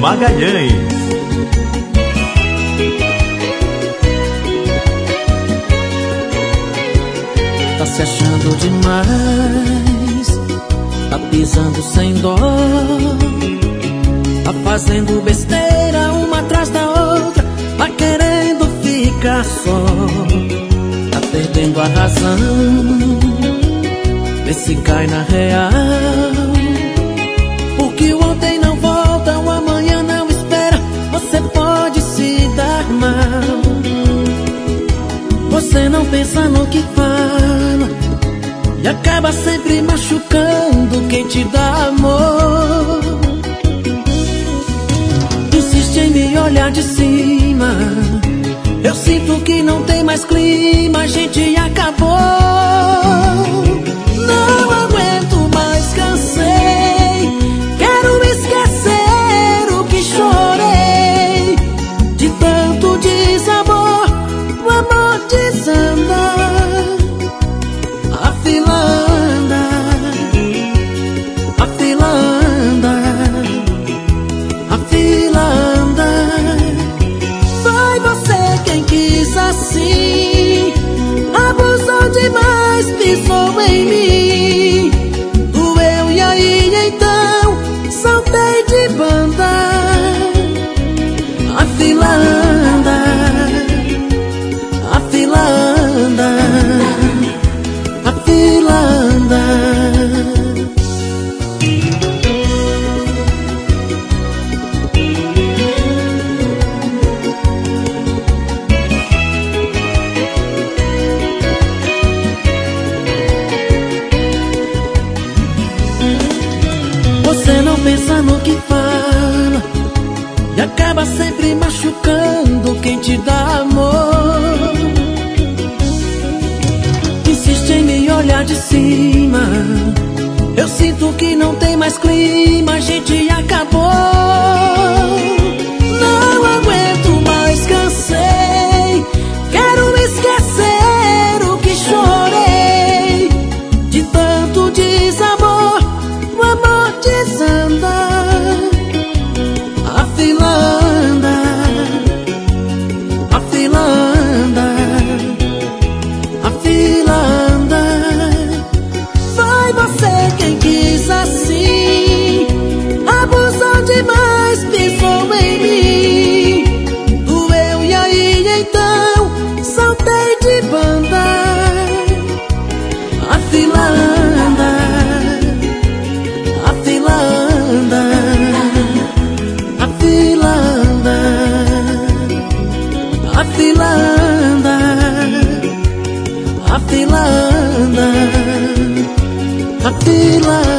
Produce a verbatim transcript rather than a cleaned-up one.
Magalhães. Tá se achando demais, tá pisando sem dó, tá fazendo besteira uma atrás da outra, tá querendo ficar só, tá perdendo a razão. Vê se cai na real, porque o ontem não volta, o amanhã não espera, você pode se dar mal. Você não pensa no que fala e acaba sempre machucando quem te dá amor. Insiste em me olhar de cima, eu sinto que não tem mais clima, a gente acabou. Não aguento mais, cansei, quero esquecer o que chorei. De tanto desamor, o amor desanda, a fila anda, a fila anda, a fila anda. Foi você quem quis assim, abusou demais, pisou em mim, doeu e aí então saltei de banda. A fila anda, a fila anda, a fila anda. Você não pensa no que fala e acaba sempre machucando quem te dá amor. Insiste em me olhar de cima, eu sinto que não tem mais clima, a gente acabou. Não aguento mais, cansei, quero esquecer o que chorei. De tanto desamor, o amor desanda, a fila anda, a fila anda, a fila anda. Foi você quem quis assim, abusou demais, pisou em mim, doeu e aí então saltei de banda. A fila anda, a fila anda, a fila anda, a fila anda, a fila anda, a fila